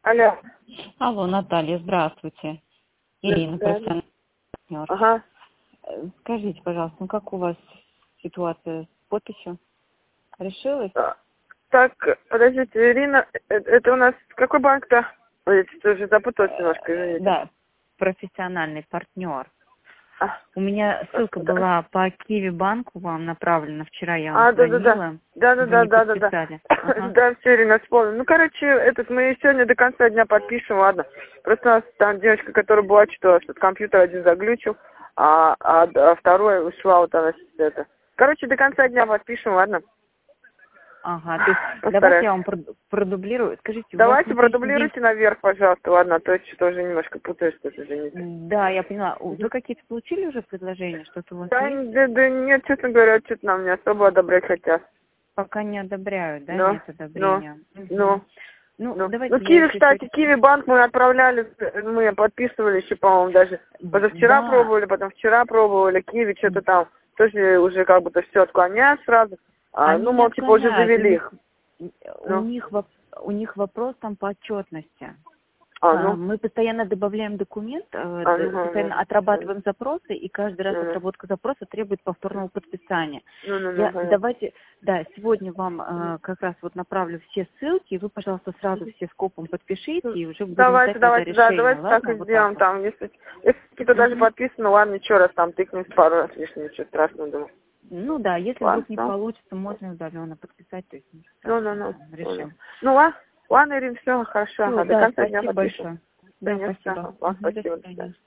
Алло. Алло, Наталья, здравствуйте. Ирина, Да. профессиональный партнер. Ага. Скажите, пожалуйста, ну как у вас ситуация с подписью? Решилась? Так, подождите, Ирина, это у нас какой банк-то? Ой, я уже запуталась немножко, извините. Да, профессиональный партнер. А, У меня ссылка да. была по Киви банку вам направлена. Вчера я вам Да. звонила. Да. Вы не подписали. Ага. Да, все, Ирина, вспомнила. Ну, короче, мы сегодня до конца дня подпишем, ладно. Просто у нас там девочка, которая была, что компьютер один заглючил, а второй ушла, вот она это. Короче, до конца дня подпишем, ладно? Ага, то есть Постараюсь. давайте я вам продублирую. Скажите, Давайте у вас на следующий день... продублируйте наверх, пожалуйста, ладно, а то я что-то уже немножко путаюсь, что-то, извините. Да, я поняла. Вы какие-то получили уже предложения? Что-то у вас Да, есть? да нет, честно говоря, что-то нам не особо одобрять хотят. Пока не одобряют, да? Но, Нет одобрения. но. Ну, давайте Ну, я, Киви, если кстати, Киви банк мы отправляли, мы подписывали еще, по-моему, даже позавчера Да, пробовали, потом вчера пробовали, Киви что-то там, тоже уже как будто все отклоняют сразу. они Ну, не мол, типа уже отклоняют. завели их. Ну. У них вопрос там по отчетности. Ну. Мы постоянно добавляем документ, постоянно Ну. отрабатываем запросы, и каждый раз Ну. отработка запроса требует повторного подписания. Ну. Давайте, да, сегодня вам как раз вот направлю все ссылки, и вы, пожалуйста, сразу все скопом подпишите, и уже будем ждать тогда Давайте, да, решения. давайте так Ладно? и Вот сделаем, так вот. там, если какие-то даже подписаны, ладно, еще раз там тыкнем пару раз лишнего, ничего страшного, думаю. Ну да, если Ладно, вдруг не получится, можно удаленно подписать, то есть решим. Ну, ладно, Ирин, все, хорошо, Все, до да, конца дня спасибо подпишем. большое. Да, Да, нет, спасибо. ладно, До спасибо, до свидания. свидания.